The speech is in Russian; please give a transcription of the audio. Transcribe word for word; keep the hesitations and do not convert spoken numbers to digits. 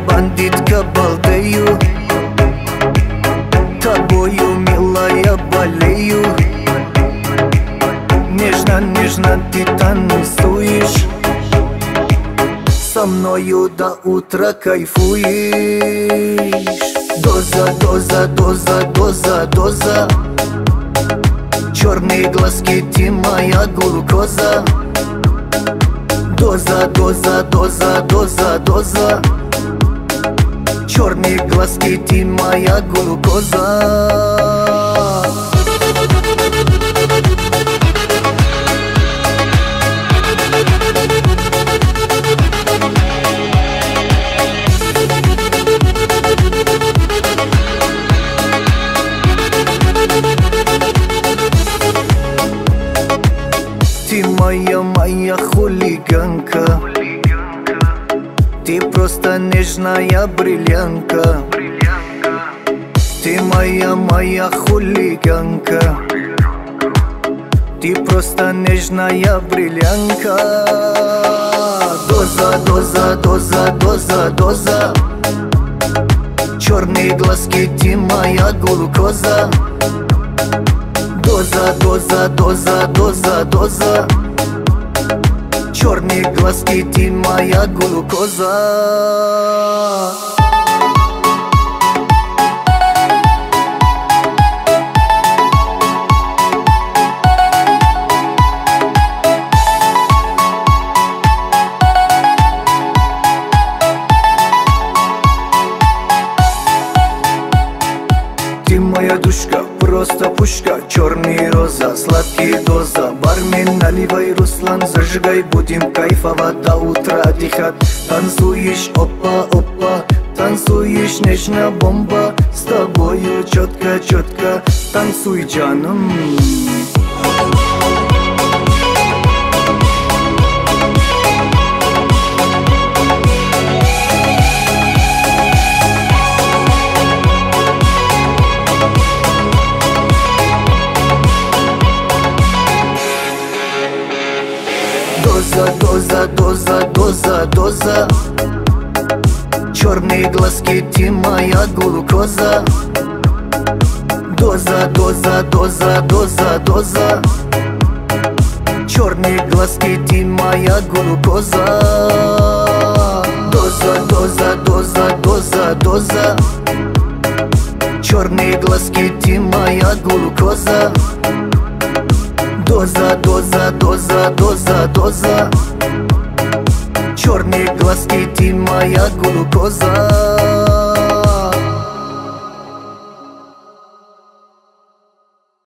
бандитка балдею, тобою, милая, болею. Нежно, нежно ты танцуешь, со мною до утра кайфуешь. Доза, доза, доза, доза, доза. Черные глазки, ты моя глюкоза. Доза, доза, доза, доза, доза. Черные глазки, ты моя глюкоза. Ты моя, моя хулиганка, ты просто нежная бриллиантка. Ты моя, моя хулиганка, ты просто нежная бриллиантка. Доза, доза, доза, доза, доза. Черные глазки, ты моя глюкоза. Доза, доза, доза, доза, доза. Черные глазки, ты моя глюкоза. Ты моя душка, просто пушка, черный роза, сладкий доза. Бармен, наливай, Руслан, зажигай, будем кайфовать до утра отдыхать. Танцуешь, опа, опа, танцуешь, нежная бомба. С тобою четко, четко, танцуй, джаном. Доза, доза, доза, доза, доза. Черные глазки, ты моя глюкоза. Доза, доза, доза, доза, доза. Черные глазки, ты моя глюкоза. Доза, доза, доза, доза, доза. Черные глазки, ты моя глюкоза. Доза, доза, доза, доза, доза. Черные глазки, ты моя глюкоза.